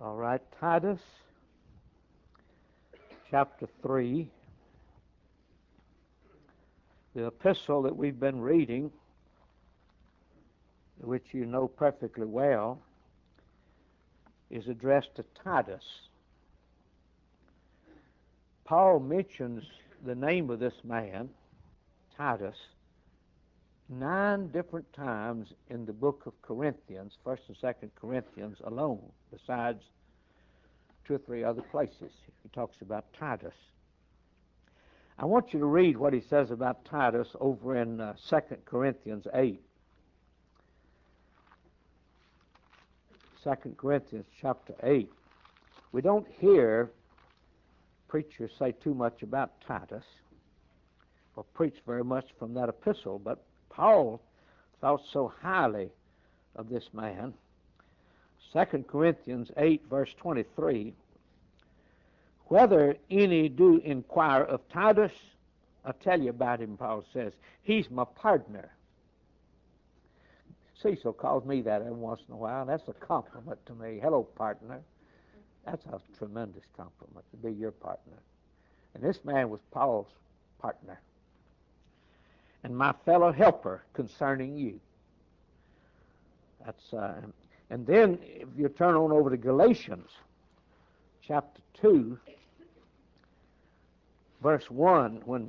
All right, Titus chapter 3, the epistle that we've been reading, which you know perfectly well, is addressed to Titus. Paul mentions the name of this man, Titus, 9 different times in the book of Corinthians, 1st and 2nd Corinthians alone, besides 2 or 3 other places. He talks about Titus. I want you to read what he says about Titus over in 2 Corinthians 8. 2 Corinthians chapter 8. We don't hear preachers say too much about Titus or preach very much from that epistle, but Paul thought so highly of this man. 2 Corinthians 8, verse 23, whether any do inquire of Titus, I'll tell you about him, Paul says. He's my partner. Cecil calls me that every once in a while. That's a compliment to me. Hello, partner. That's a tremendous compliment to be your partner. And this man was Paul's partner and my fellow helper concerning you. That's and then if you turn on over to Galatians chapter 2, verse 1, when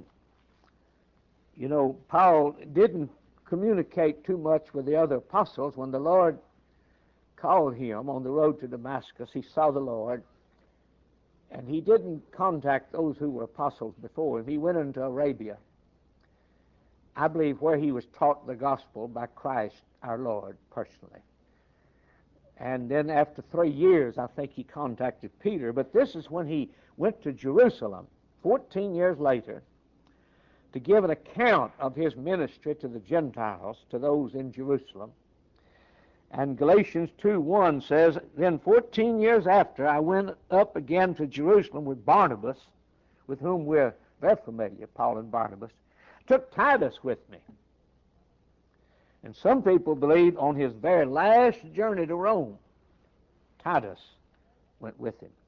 Paul didn't communicate too much with the other apostles. When the Lord called him on the road to Damascus, he saw the Lord, and he didn't contact those who were apostles before him. He went into Arabia, I believe, where he was taught the gospel by Christ our Lord personally. And then after 3 years, I think he contacted Peter. But this is when he went to Jerusalem, 14 years later, to give an account of his ministry to the Gentiles, to those in Jerusalem. And Galatians 2:1 says, then 14 years after, I went up again to Jerusalem with Barnabas, with whom we're very familiar, Paul and Barnabas. Took Titus with me. And some people believe on his very last journey to Rome, Titus went with him.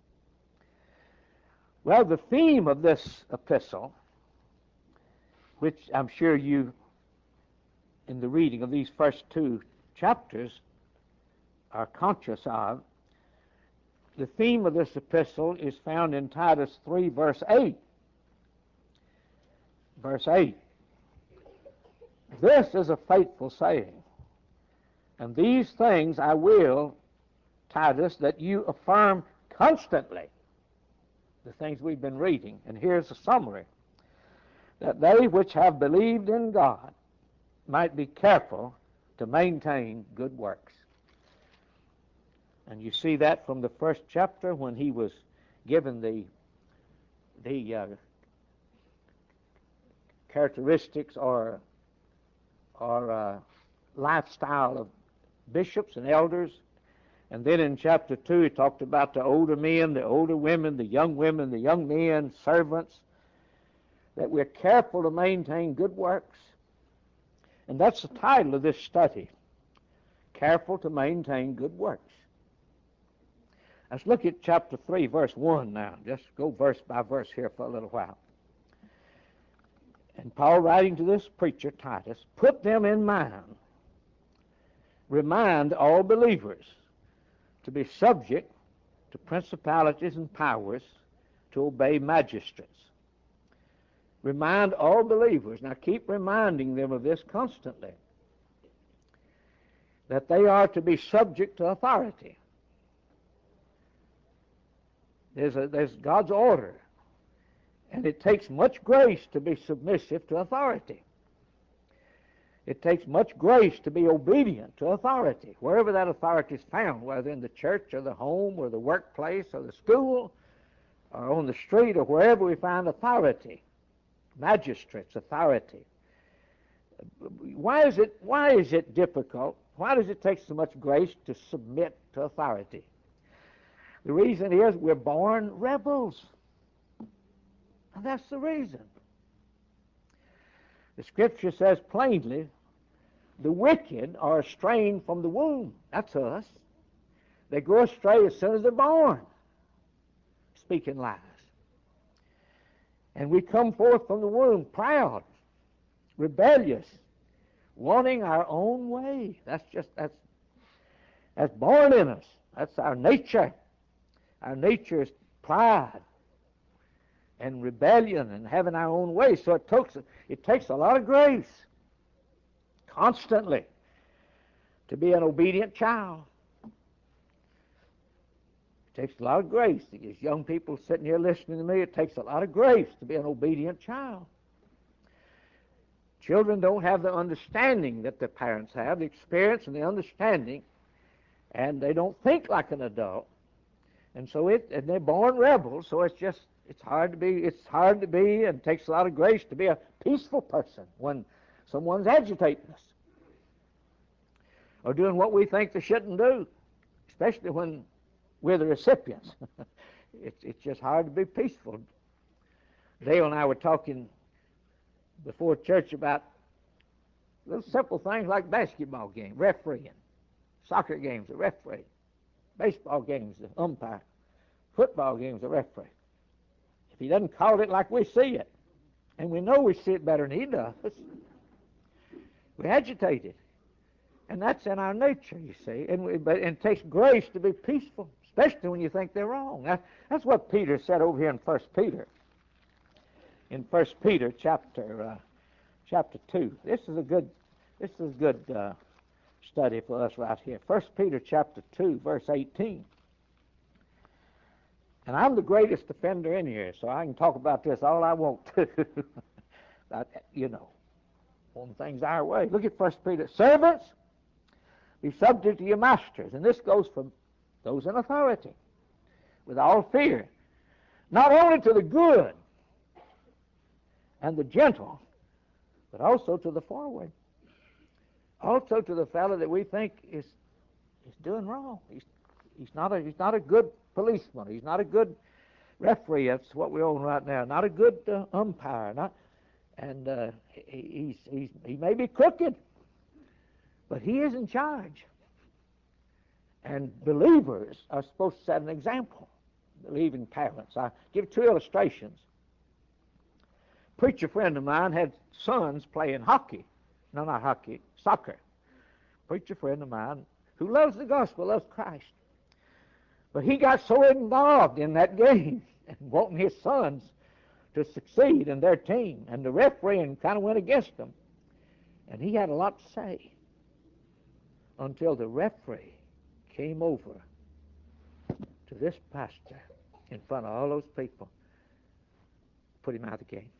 Well, the theme of this epistle, which I'm sure you, in the reading of these first 2 chapters, are conscious of, the theme of this epistle is found in Titus 3, verse 8. Verse 8. This is a faithful saying, and these things I will, Titus, that you affirm constantly. The things we've been reading. And here's a summary. That they which have believed in God might be careful to maintain good works. And you see that from the first chapter when he was given the characteristics or lifestyle of bishops and elders. And then in chapter 2 he talked about the older men, the older women, the young men, servants, that we're careful to maintain good works. And that's the title of this study, Careful to Maintain Good Works. Let's look at chapter 3, verse 1 now. Just go verse by verse here for a little while. And Paul, writing to this preacher, Titus, put them in mind. Remind all believers to be subject to principalities and powers, to obey magistrates. Remind all believers, now keep reminding them of this constantly, that they are to be subject to authority. There's God's order, and it takes much grace to be submissive to authority. It takes much grace to be obedient to authority, wherever that authority is found, whether in the church or the home or the workplace or the school or on the street or wherever we find authority. Magistrates, authority. Why is it difficult? Why does it take so much grace to submit to authority? The reason is we're born rebels. And that's the reason. The Scripture says plainly, the wicked are estranged from the womb. That's us. They go astray as soon as they're born, speaking lies. And we come forth from the womb proud, rebellious, wanting our own way. That's born in us. That's our nature. Our nature is pride and rebellion and having our own way. So it takes a lot of grace constantly to be an obedient child. It takes a lot of grace. These young people sitting here listening to me, it takes a lot of grace to be an obedient child. Children don't have the understanding that their parents have, the experience and the understanding, and they don't think like an adult. And so and they're born rebels, so it's hard to be, and it takes a lot of grace to be a peaceful person when someone's agitating us or doing what we think they shouldn't do, especially when we're the recipients. It's just hard to be peaceful. Dale and I were talking before church about little simple things like basketball games, refereeing, soccer games, the referee, baseball games, the umpire, football games, the referee. If he doesn't call it like we see it, and we know we see it better than he does, we're agitated. And that's in our nature, you see. But it takes grace to be peaceful, especially when you think they're wrong. That's what Peter said over here in 1 Peter. In 1 Peter chapter 2. This is a good study for us right here. 1 Peter chapter 2, verse 18. And I'm the greatest offender in here, so I can talk about this all I want to. But, on things our way. Look at 1 Peter. Servants, be subject to your masters. And this goes for those in authority, with all fear. Not only to the good and the gentle, but also to the forward. Also to the fellow that we think is doing wrong. He's not a good policeman. He's not a good referee. That's what we own right now. Not a good umpire. He may be crooked, but he is in charge. And believers are supposed to set an example. Believing parents. I give two illustrations. A preacher friend of mine had sons playing hockey. No, not hockey, soccer. Preacher friend of mine who loves the gospel, loves Christ. But he got so involved in that game and wanting his sons to succeed in their team, and the referee kind of went against them. And he had a lot to say until the referee came over to this pastor in front of all those people, put him out of the game.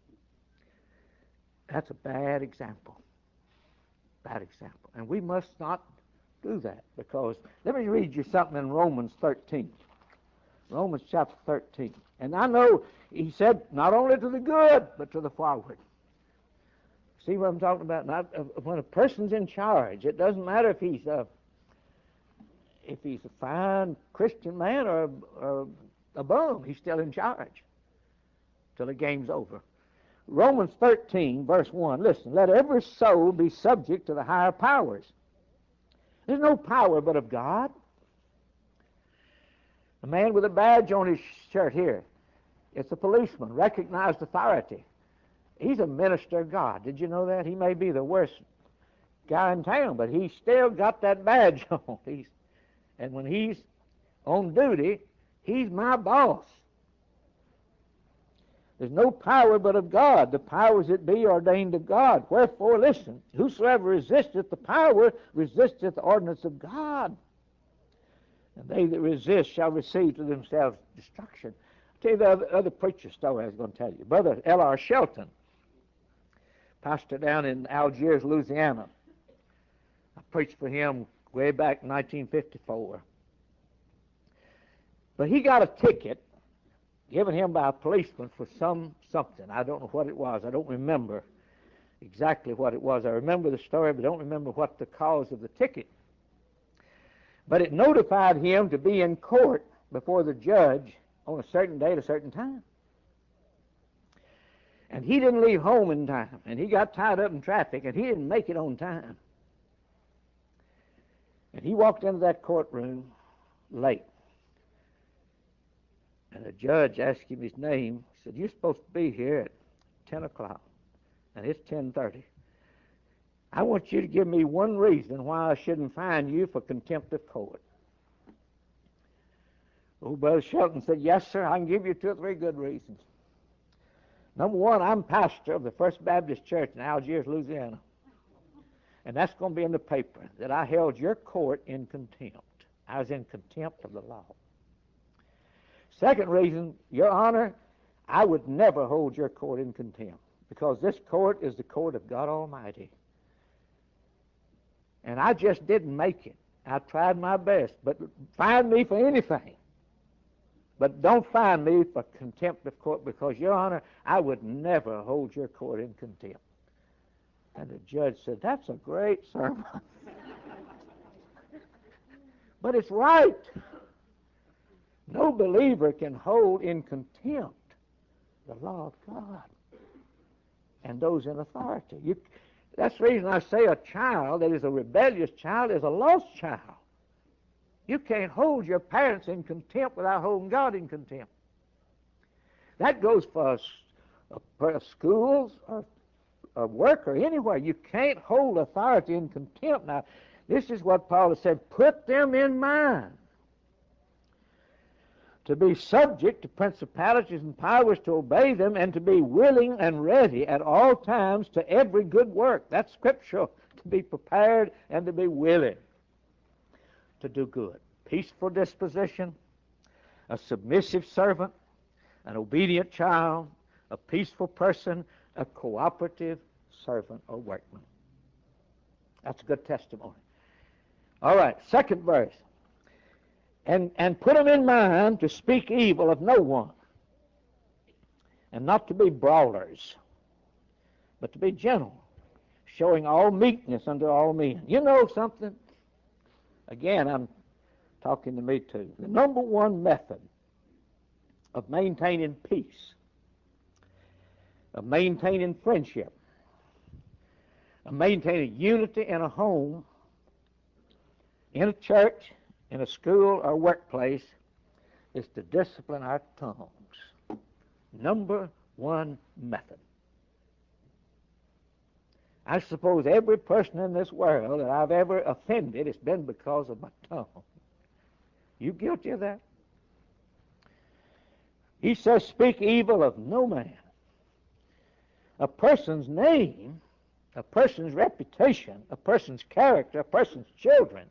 That's a bad example. Bad example. And we must not do that, because let me read you something in Romans 13. Romans chapter 13. And I know he said not only to the good, but to the forward. See what I'm talking about? When a person's in charge, it doesn't matter if he's a fine Christian man or a bum, he's still in charge till the game's over. Romans 13, verse 1. Listen, let every soul be subject to the higher powers. There's no power but of God. A man with a badge on his shirt here, it's a policeman, recognized authority. He's a minister of God. Did you know that? He may be the worst guy in town, but he's still got that badge on. And when he's on duty, he's my boss. There's no power but of God. The powers that be ordained of God. Wherefore, listen, whosoever resisteth the power resisteth the ordinance of God. And they that resist shall receive to themselves destruction. I'll tell you the other preacher story I was going to tell you. Brother L.R. Shelton, pastor down in Algiers, Louisiana. I preached for him way back in 1954. But he got a ticket given him by a policeman for something. I don't know what it was. I don't remember exactly what it was. I remember the story, but don't remember what the cause of the ticket. But it notified him to be in court before the judge on a certain day at a certain time. And he didn't leave home in time, and he got tied up in traffic, and he didn't make it on time. And he walked into that courtroom, late. And the judge asked him his name. He said, "You're supposed to be here at 10 o'clock, and it's 10:30. I want you to give me one reason why I shouldn't fine you for contempt of court." Old Brother Shelton said, "Yes, sir, I can give you 2 or 3 good reasons. Number one, I'm pastor of the First Baptist Church in Algiers, Louisiana. And that's going to be in the paper, that I held your court in contempt. I was in contempt of the law. Second reason, Your Honor, I would never hold your court in contempt, because this court is the court of God Almighty. And I just didn't make it. I tried my best, but fine me for anything. But don't fine me for contempt of court, because, Your Honor, I would never hold your court in contempt." And the judge said, "That's a great sermon." But it's right. No believer can hold in contempt the law of God and those in authority. That's the reason I say a child that is a rebellious child is a lost child. You can't hold your parents in contempt without holding God in contempt. That goes for schools or work or anywhere. You can't hold authority in contempt. Now, this is what Paul has said: put them in mind to be subject to principalities and powers, to obey them, and to be willing and ready at all times to every good work. That's scriptural, to be prepared and to be willing to do good. Peaceful disposition, a submissive servant, an obedient child, a peaceful person, a cooperative servant or workman. That's a good testimony. All right, second verse. And put them in mind to speak evil of no one, and not to be brawlers, but to be gentle, showing all meekness unto all men. You know something? Again, I'm talking to me too. The number one method of maintaining peace, of maintaining friendship, of maintaining unity in a home, in a church, in a school or workplace, is to discipline our tongues. Number one method. I suppose every person in this world that I've ever offended, it's been because of my tongue. You guilty of that? He says, speak evil of no man. A person's name, a person's reputation, a person's character, a person's children,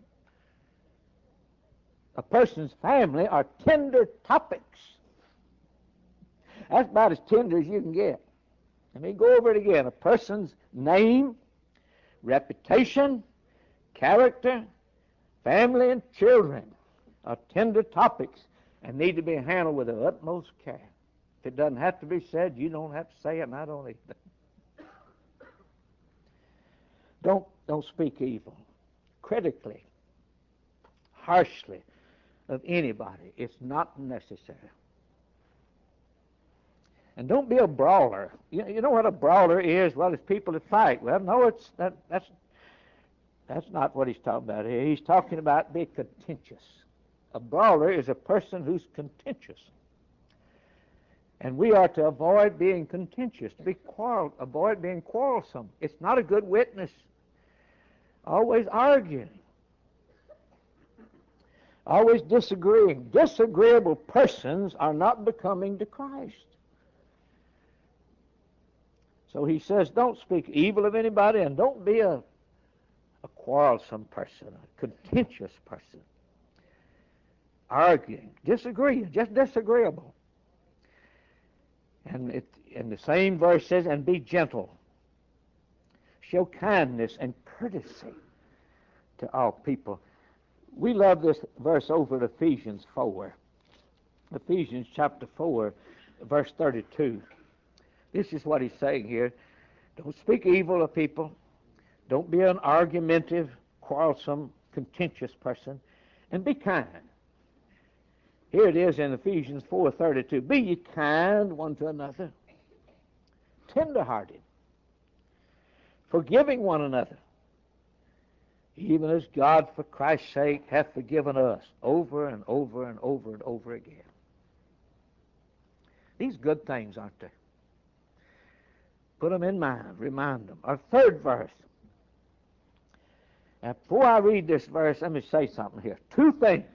a person's family are tender topics. That's about as tender as you can get. Let me go over it again. A person's name, reputation, character, family, and children are tender topics and need to be handled with the utmost care. If it doesn't have to be said, you don't have to say it, and I don't either. Don't speak evil, critically, harshly of anybody. It's not necessary. And don't be a brawler. You know what a brawler is? Well, it's people that fight. Well, no, that's not what he's talking about here. He's talking about being contentious. A brawler is a person who's contentious. And we are to avoid being contentious, avoid being quarrelsome. It's not a good witness. Always arguing. Always disagreeing. Disagreeable persons are not becoming to Christ. So he says, don't speak evil of anybody, and don't be a quarrelsome person, a contentious person. Arguing, disagreeing, just disagreeable. And the same verse says, and be gentle. Show kindness and courtesy to all people. We love this verse over at Ephesians 4. Ephesians chapter 4, verse 32. This is what he's saying here. Don't speak evil of people. Don't be an argumentative, quarrelsome, contentious person. And be kind. Here it is in Ephesians 4:32. Be ye kind one to another, tender-hearted, forgiving one another, even as God for Christ's sake hath forgiven us, over and over and over and over again. These good things, aren't they? Put them in mind, remind them. Our third verse. Now, before I read this verse, let me say something here. Two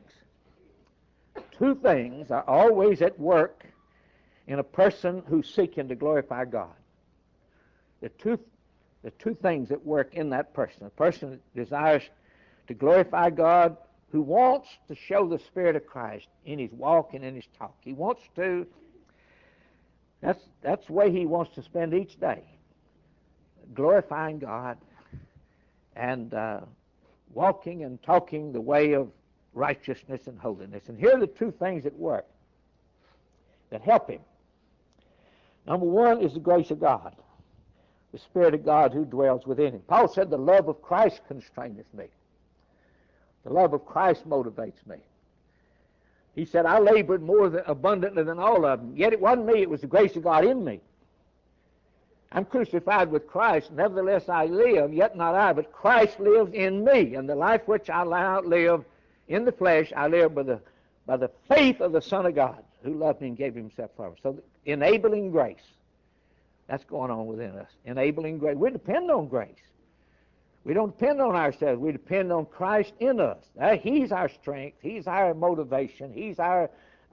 things are always at work in a person who's seeking to glorify God. The two things at work in that person. A person that desires to glorify God, who wants to show the Spirit of Christ in his walk and in his talk. He wants to, that's the way he wants to spend each day, glorifying God and walking and talking the way of righteousness and holiness. And here are the two things at work that help him. Number one is the grace of God, the Spirit of God who dwells within him. Paul said, the love of Christ constraineth me. The love of Christ motivates me. He said, I labored more abundantly than all of them. Yet it wasn't me, it was the grace of God in me. I'm crucified with Christ, nevertheless I live, yet not I, but Christ lives in me. And the life which I now live in the flesh, I live by the faith of the Son of God, who loved me and gave himself for me. So enabling grace, that's going on within us. Enabling grace. We depend on grace. We don't depend on ourselves. We depend on Christ in us. He's our strength. He's our motivation. He's our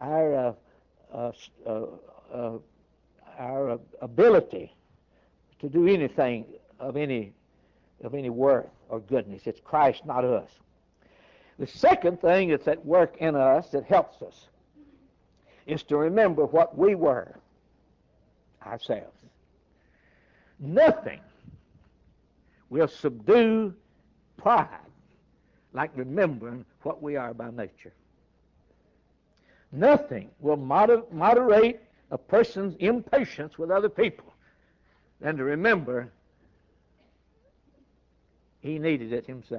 ability to do anything of any worth or goodness. It's Christ, not us. The second thing that's at work in us that helps us is to remember what we were ourselves. Nothing will subdue pride like remembering what we are by nature. Nothing will moderate a person's impatience with other people than to remember he needed it himself.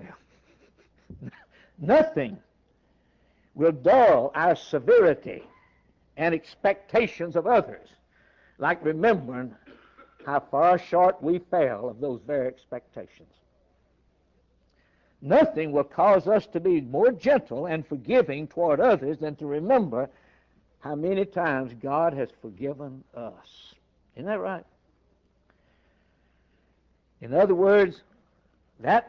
Nothing will dull our severity and expectations of others like remembering how far short we fell of those very expectations. Nothing will cause us to be more gentle and forgiving toward others than to remember how many times God has forgiven us. Isn't that right? In other words, that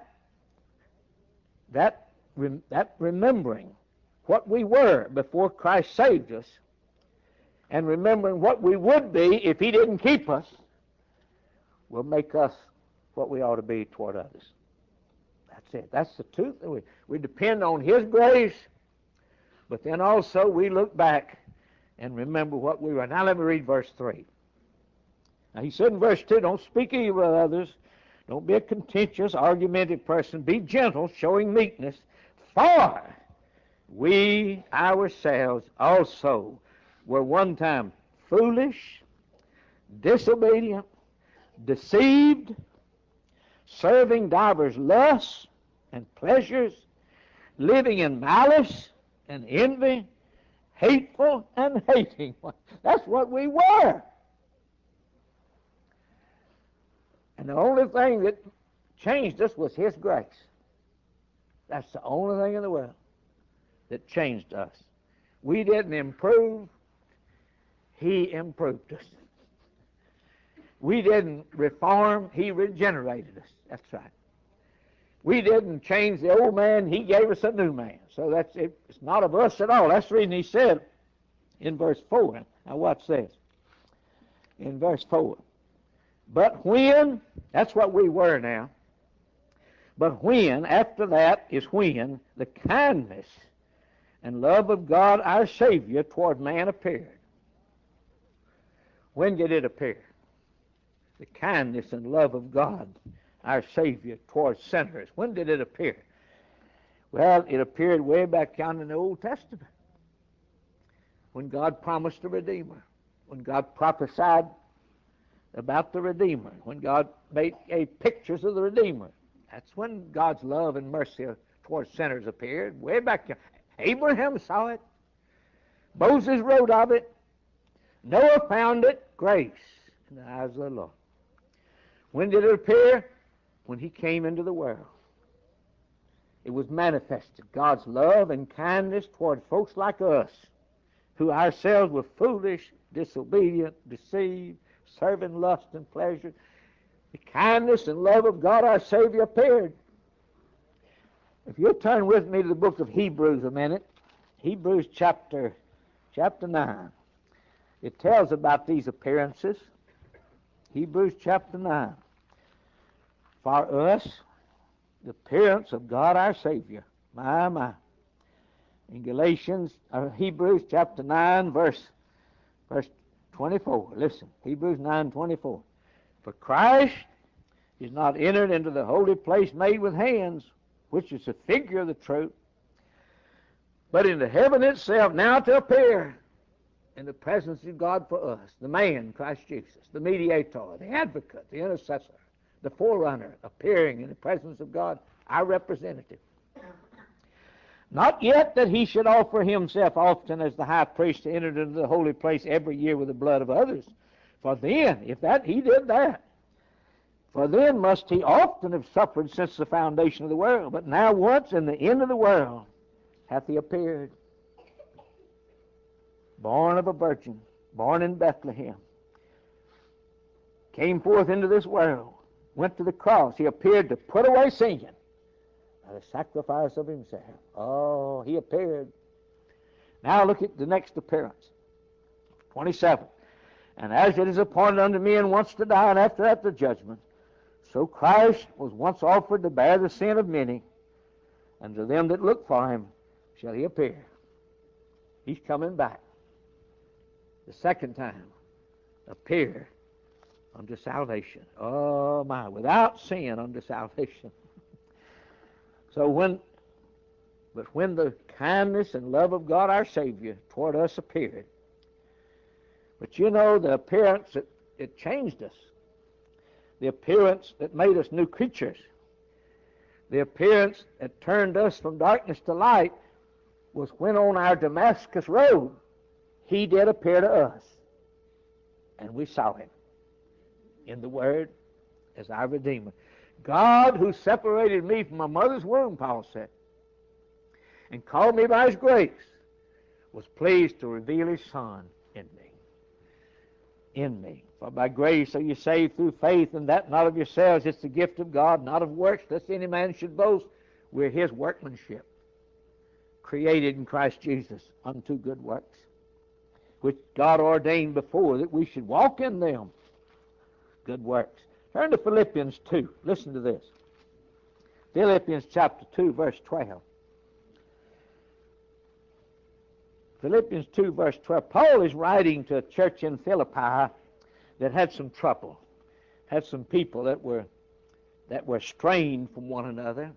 remembering what we were before Christ saved us and remembering what we would be if he didn't keep us will make us what we ought to be toward others. That's it. That's the truth. We depend on his grace, but then also we look back and remember what we were. Now let me read verse 3. Now he said in verse 2, don't speak evil of others. Don't be a contentious, argumentative person. Be gentle, showing meekness. For we ourselves also were one time foolish, disobedient, deceived, serving divers lusts and pleasures, living in malice and envy, hateful and hating. That's what we were. And the only thing that changed us was his grace. That's the only thing in the world that changed us. We didn't improve. He improved us. We didn't reform. He regenerated us. That's right. We didn't change the old man. He gave us a new man. So that's it. It's not of us at all. That's the reason he said in verse 4. Now watch this. In verse 4. But when, that's what we were now, but when, after that is when the kindness and love of God our Savior toward man appeared. When did it appear? The kindness and love of God our Savior toward sinners. When did it appear? Well, it appeared way back down in the Old Testament when God promised a Redeemer, when God prophesied about the Redeemer, when God made pictures of the Redeemer. That's when God's love and mercy towards sinners appeared, way back there. Abraham saw it. Moses wrote of it. Noah found it. Grace in the eyes of the Lord. When did it appear? When he came into the world. it was manifested, God's love and kindness toward folks like us, who ourselves were foolish, disobedient, deceived, serving lust and pleasure. The kindness and love of God our Savior appeared. If you'll turn with me to the book of Hebrews a minute, Hebrews chapter 9. It tells about these appearances. Hebrews chapter 9. For us, the appearance of God our Savior. My. In Hebrews chapter 9, verse 24. Listen, Hebrews 9:24. For Christ is not entered into the holy place made with hands, which is a figure of the truth, but into heaven itself, now to appear in the presence of God for us, the man, Christ Jesus, the mediator, the advocate, the intercessor, the forerunner, appearing in the presence of God, our representative. Not yet that he should offer himself often as the high priest to enter into the holy place every year with the blood of others. For then, he did that, for then must he often have suffered since the foundation of the world. But now once in the end of the world hath he appeared, born of a virgin, born in Bethlehem, came forth into this world, went to the cross. He appeared to put away sin by the sacrifice of himself. Oh, he appeared. Now look at the next appearance. 27. And as it is appointed unto men once to die, and after that the judgment, so Christ was once offered to bear the sin of many, and to them that look for him shall he appear. He's coming back. The second time, appear unto salvation. Oh my, without sin unto salvation. So when the kindness and love of God our Savior toward us appeared, but you know, the appearance, it changed us. The appearance that made us new creatures, the appearance that turned us from darkness to light, was when on our Damascus road, he did appear to us. And we saw him in the Word as our Redeemer. God, who separated me from my mother's womb, Paul said, and called me by his grace, was pleased to reveal his Son in me. In me. For by grace are you saved through faith, and that not of yourselves. It's the gift of God, not of works, lest any man should boast. We're his workmanship, created in Christ Jesus unto good works, which God ordained before that we should walk in them. Good works. Turn to Philippians 2. Listen to this. Philippians chapter 2, verse 12. Philippians 2, verse 12. Paul is writing to a church in Philippi that had some trouble, had some people that were strained from one another.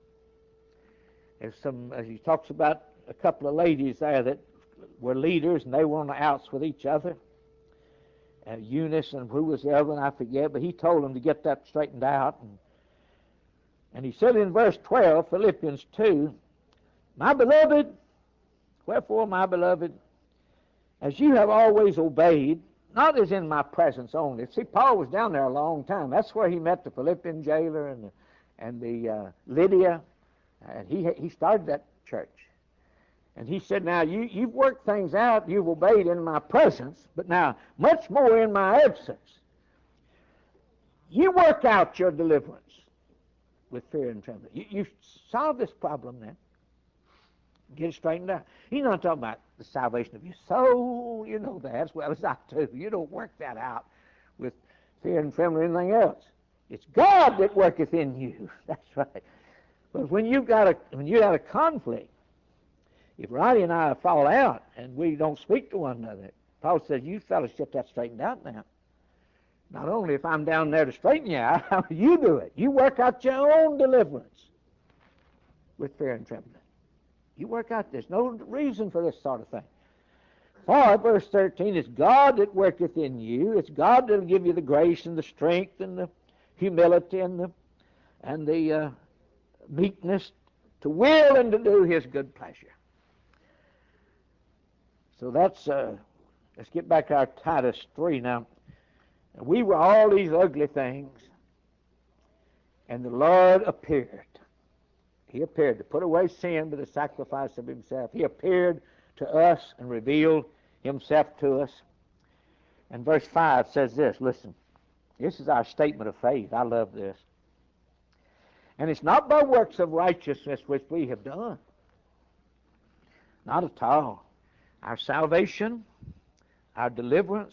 As he talks about a couple of ladies there that were leaders, and they were on the outs with each other. Eunice and who was the other one, I forget, but he told them to get that straightened out. And he said in verse 12, Philippians 2, My beloved, wherefore, my beloved, as you have always obeyed, not as in my presence only. See, Paul was down there a long time. That's where he met the Philippian jailer and the Lydia, and he started that church. And he said, now, you've worked things out, you've obeyed in my presence, but now, much more in my absence. You work out your deliverance with fear and trembling. You solve this problem then. Get it straightened out. He's not talking about the salvation of your soul. You know that as well as I do. You don't work that out with fear and trembling or anything else. It's God that worketh in you. That's right. But when you got a conflict, if Ronnie and I fall out and we don't speak to one another, Paul says, you fellas get that straightened out now. Not only if I'm down there to straighten you out, you do it. You work out your own deliverance with fear and trembling. You work out. There's no reason for this sort of thing. For, verse 13, it's God that worketh in you. It's God that will give you the grace and the strength and the humility and the meekness to will and to do his good pleasure. So that's, let's get back to our Titus 3 now. We were all these ugly things, and the Lord appeared He appeared to put away sin by the sacrifice of himself. He appeared to us and revealed himself to us. And verse 5 says this, listen, this is our statement of faith. I love this. And it's not by works of righteousness which we have done. Not at all. Our salvation, our deliverance,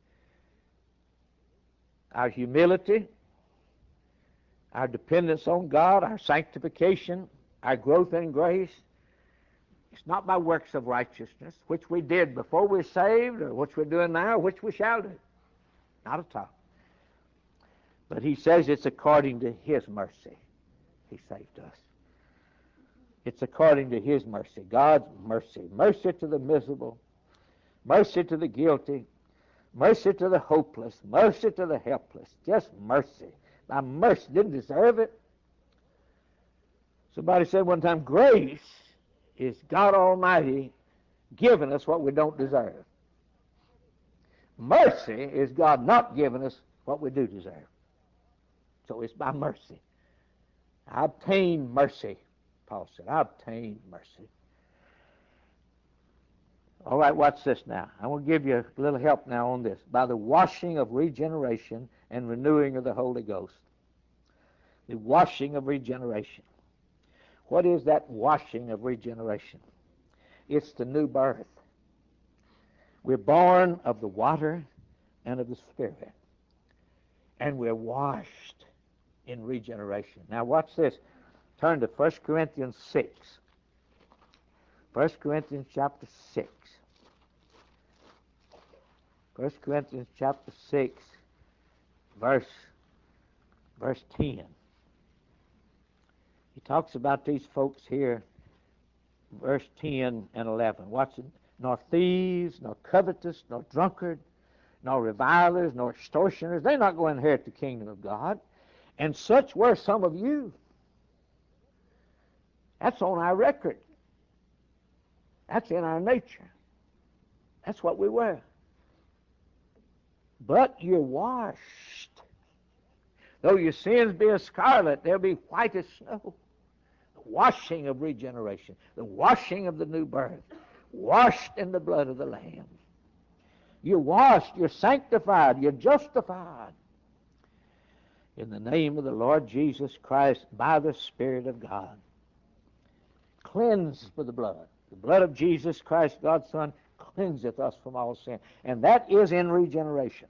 our humility, our dependence on God, our sanctification, our growth in grace, it's not by works of righteousness, which we did before we were saved, or which we're doing now, or which we shall do. Not at all. But he says it's according to his mercy. He saved us. It's according to his mercy, God's mercy. Mercy to the miserable, mercy to the guilty, mercy to the hopeless, mercy to the helpless. Just mercy. By mercy, didn't deserve it. Somebody said one time, grace is God Almighty giving us what we don't deserve. Mercy is God not giving us what we do deserve. So it's by mercy. I obtained mercy, Paul said. I obtained mercy. All right, watch this now. I want to give you a little help now on this. By the washing of regeneration and renewing of the Holy Ghost. The washing of regeneration. What is that washing of regeneration? It's the new birth. We're born of the water and of the Spirit. And we're washed in regeneration. Now watch this. Turn to 1 Corinthians 6. 1 Corinthians chapter 6. 1 Corinthians chapter 6, verse 10. He talks about these folks here, verse 10 and 11. Watch it. Nor thieves, nor covetous, nor drunkard, nor revilers, nor extortioners. They're not going to inherit the kingdom of God. And such were some of you. That's on our record. That's in our nature. That's what we were. But you're washed. Though your sins be as scarlet, they'll be white as snow. The washing of regeneration. The washing of the new birth. Washed in the blood of the Lamb. You're washed. You're sanctified. You're justified. In the name of the Lord Jesus Christ, by the Spirit of God. Cleansed with the blood. The blood of Jesus Christ, God's Son, cleanseth us from all sin. And that is in regeneration.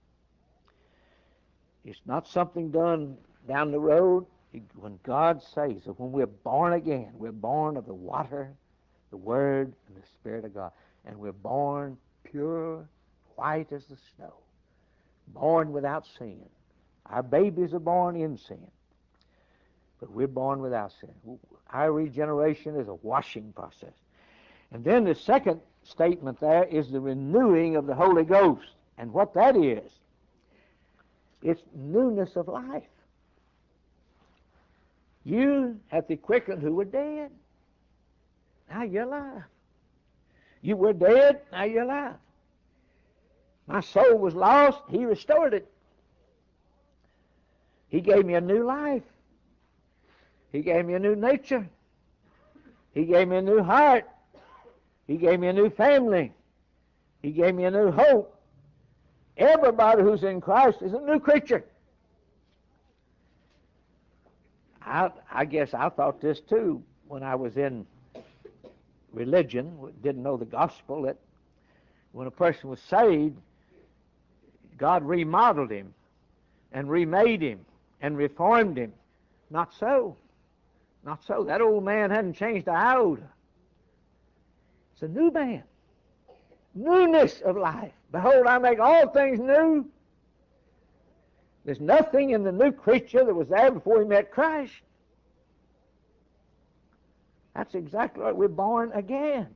It's not something done down the road. When God saves it, when we're born again, we're born of the water, the Word, and the Spirit of God. And we're born pure, white as the snow. Born without sin. Our babies are born in sin. But we're born without sin. Our regeneration is a washing process. And then the second statement there is the renewing of the Holy Ghost. And what that is, it's newness of life. You hath he quickened who were dead. Now you're alive. You were dead, now you're alive. My soul was lost, he restored it. He gave me a new life. He gave me a new nature. He gave me a new heart. He gave me a new family. He gave me a new hope. Everybody who's in Christ is a new creature. I guess I thought this too when I was in religion, didn't know the gospel, that when a person was saved, God remodeled him and remade him and reformed him. Not so. Not so. That old man hadn't changed an iota. It's a new man. Newness of life. Behold, I make all things new. There's nothing in the new creature that was there before he met Christ. That's exactly right. We're born again.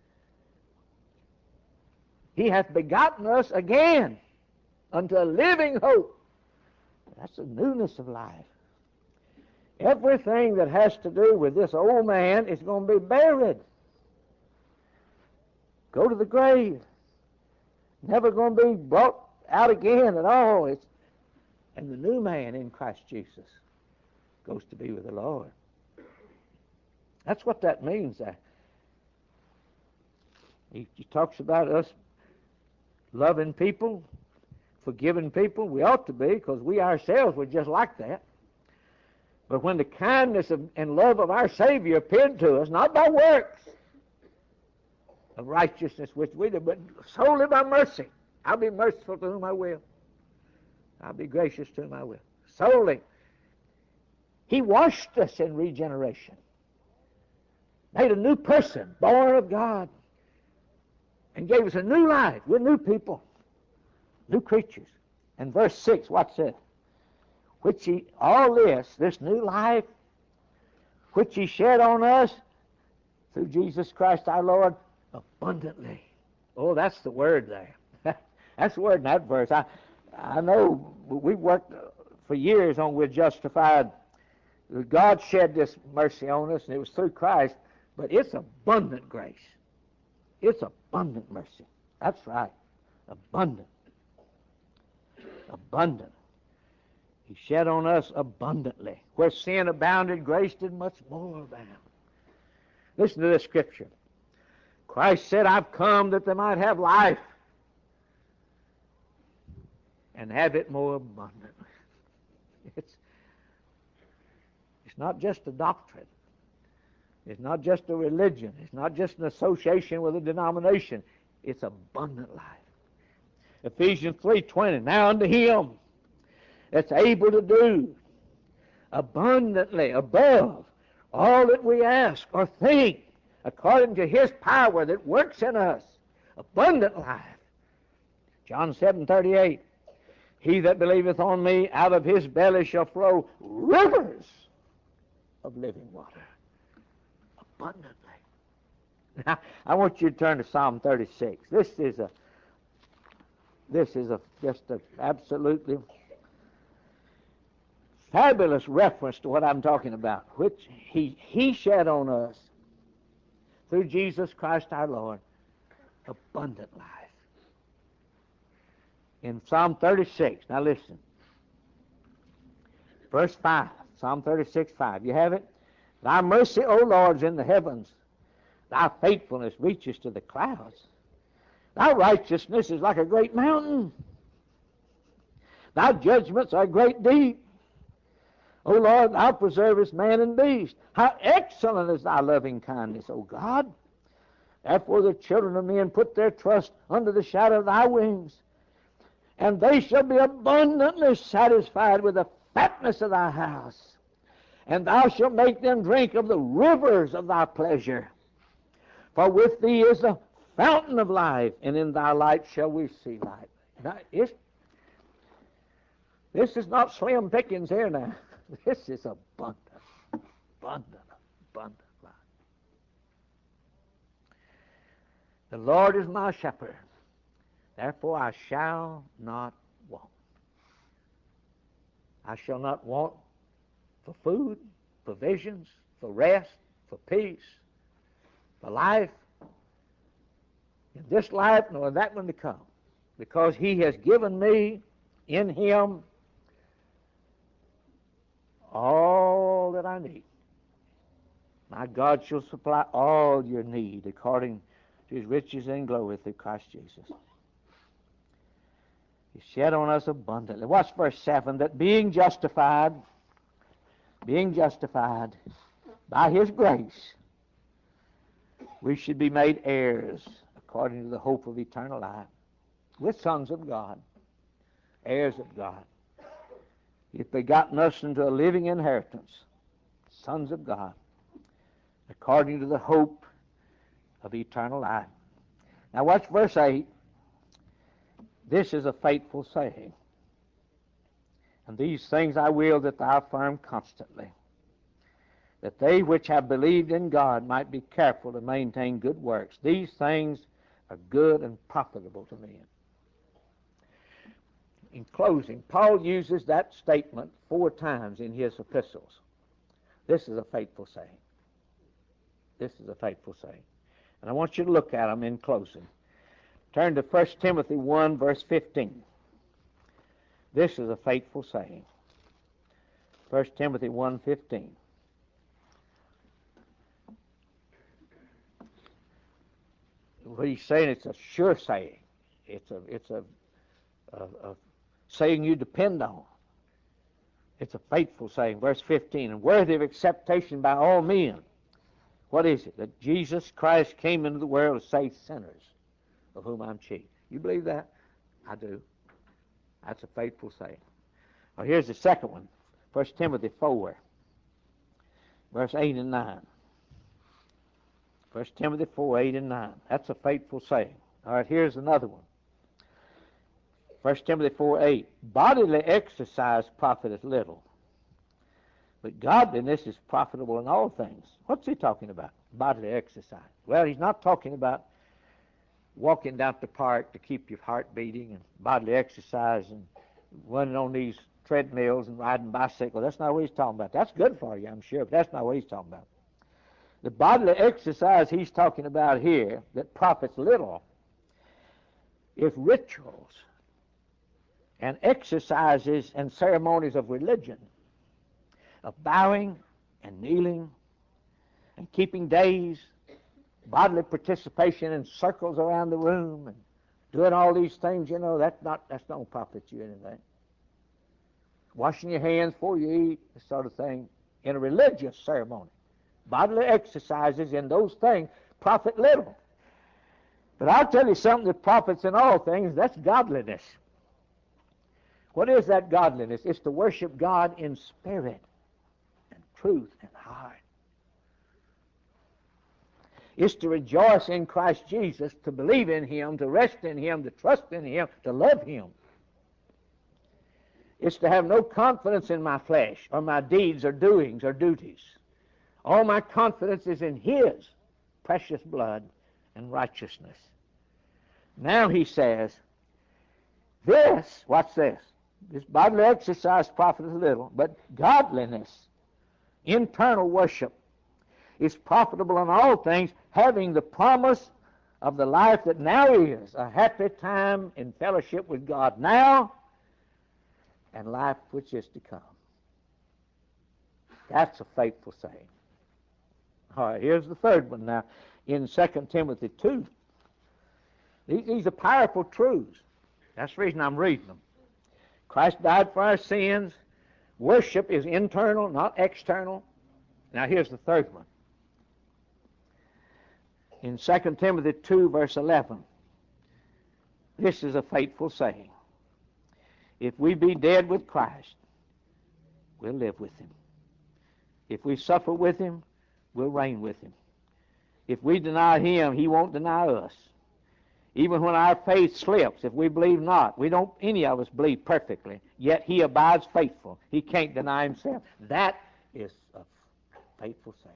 He hath begotten us again unto a living hope. That's the newness of life. Everything that has to do with this old man is going to be buried. Go to the grave. Never going to be brought out again at all. And the new man in Christ Jesus goes to be with the Lord. That's what that means there. He talks about us loving people, forgiving people. We ought to be, because we ourselves were just like that. But when the kindness and love of our Savior appeared to us, not by works of righteousness which we do, but solely by mercy. I'll be merciful to whom I will. I'll be gracious to whom I will. Solely. He washed us in regeneration. Made a new person, born of God. And gave us a new life. We're new people. New creatures. And verse 6, what's it? Which he, all this new life, which he shed on us through Jesus Christ our Lord, abundantly. Oh, that's the word there. That's the word in that verse. I know we've worked for years on we're justified. God shed this mercy on us, and it was through Christ, but it's abundant grace. It's abundant mercy. That's right. Abundant. Abundant. He shed on us abundantly. Where sin abounded, grace did much more abound. Listen to this scripture. Christ said, I've come that they might have life and have it more abundantly. It's not just a doctrine. It's not just a religion. It's not just an association with a denomination. It's abundant life. Ephesians 3:20, now unto him that's able to do abundantly above all that we ask or think, according to his power that works in us, abundant life. John 7:38, he that believeth on me, out of his belly shall flow rivers of living water. Abundantly. Now, I want you to turn to Psalm 36. This is just a absolutely fabulous reference to what I'm talking about, which he shed on us through Jesus Christ our Lord, abundant life. In Psalm 36, now listen, verse 5, Psalm 36:5. You have it? Thy mercy, O Lord, is in the heavens. Thy faithfulness reaches to the clouds. Thy righteousness is like a great mountain. Thy judgments are great deep. O Lord, thou preservest man and beast. How excellent is thy loving kindness, O God. Therefore the children of men put their trust under the shadow of thy wings. And they shall be abundantly satisfied with the fatness of thy house. And thou shalt make them drink of the rivers of thy pleasure. For with thee is the fountain of life, and in thy light shall we see light. Now, this is not slim pickings here now. This is abundant, abundant, abundant life. The Lord is my shepherd, therefore I shall not want. I shall not want for food, provisions, for rest, for peace, for life, in this life nor in that one to come, because he has given me in him all that I need. My God shall supply all your need according to his riches and glory through Christ Jesus. He shed on us abundantly. Watch verse 7, that being justified by his grace, we should be made heirs according to the hope of eternal life. We're sons of God, heirs of God. He's begotten us into a living inheritance, sons of God, according to the hope of eternal life. Now watch verse 8. This is a faithful saying. And these things I will that thou affirm constantly, that they which have believed in God might be careful to maintain good works. These things are good and profitable to men. In closing, Paul uses that statement 4 times in his epistles. This is a faithful saying. This is a faithful saying. And I want you to look at them in closing. Turn to 1 Timothy 1, verse 15. This is a faithful saying. 1 Timothy 1:15. what he's saying, it's a sure saying. It's a saying you depend on. It's a faithful saying. Verse 15, and worthy of acceptation by all men. What is it? That Jesus Christ came into the world to save sinners, of whom I'm chief. You believe that? I do. That's a faithful saying. Well, here's the second one. 1 Timothy 4, verse 8 and 9. 1 Timothy 4, 8 and 9. That's a faithful saying. All right, here's another one. 1 Timothy 4, 8. Bodily exercise profiteth little, but godliness is profitable in all things. What's he talking about? Bodily exercise. Well, he's not talking about walking down the park to keep your heart beating and bodily exercise and running on these treadmills and riding bicycles. That's not what he's talking about. That's good for you, I'm sure, but that's not what he's talking about. The bodily exercise he's talking about here that profits little is rituals and exercises and ceremonies of religion, of bowing and kneeling and keeping days, bodily participation in circles around the room and doing all these things. You know, that's not going to profit you anything. Washing your hands before you eat, this sort of thing, in a religious ceremony. Bodily exercises in those things profit little. But I'll tell you something that profits in all things, that's godliness. What is that godliness? It's to worship God in spirit and truth and heart. It's to rejoice in Christ Jesus, to believe in Him, to rest in Him, to trust in Him, to love Him. It's to have no confidence in my flesh or my deeds or doings or duties. All my confidence is in His precious blood and righteousness. Now he says, this, what's this? This bodily exercise profiteth little, but godliness, internal worship, is profitable in all things, having the promise of the life that now is, a happy time in fellowship with God now, and life which is to come. That's a faithful saying. All right, here's the third one now. In 2 Timothy 2, these are powerful truths. That's the reason I'm reading them. Christ died for our sins. Worship is internal, not external. Now here's the third one. In 2 Timothy 2, verse 11, this is a faithful saying. If we be dead with Christ, we'll live with Him. If we suffer with Him, we'll reign with Him. If we deny Him, He won't deny us. Even when our faith slips, if we believe not, we don't, any of us believe perfectly, yet He abides faithful. He can't deny Himself. That is a faithful saying.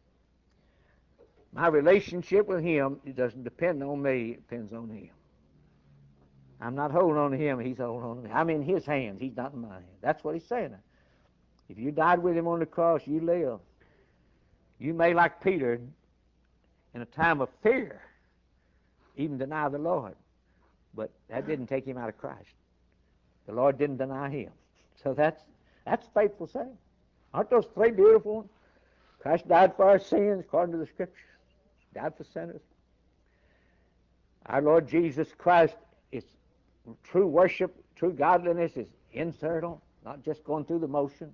My relationship with Him, it doesn't depend on me, it depends on Him. I'm not holding on to Him, He's holding on to me. I'm in His hands, He's not in my hands. That's what He's saying. If you died with Him on the cross, you live. You may, like Peter, in a time of fear, even deny the Lord. But that didn't take him out of Christ. The Lord didn't deny him. So that's faithful saying. Aren't those three beautiful ones? Christ died for our sins, according to the Scriptures. Died for sinners. Our Lord Jesus Christ is true worship, true godliness is internal, not just going through the motions.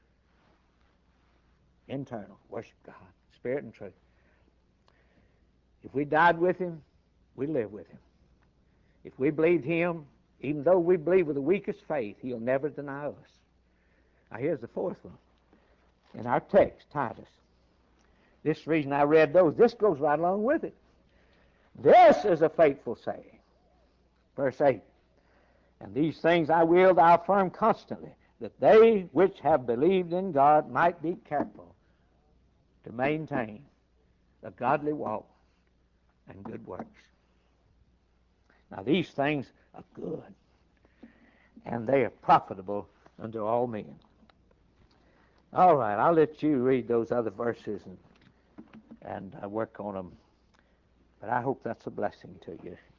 Internal. Worship God, spirit and truth. If we died with Him, we live with Him. If we believed Him, even though we believe with the weakest faith, He'll never deny us. Now here's the fourth one. In our text, Titus. This is the reason I read those. This goes right along with it. This is a faithful saying. Verse 8. And these things I will thou affirm constantly, that they which have believed in God might be careful to maintain a godly walk and good works. Now these things are good, and they are profitable unto all men. All right, I'll let you read those other verses and work on them. But I hope that's a blessing to you.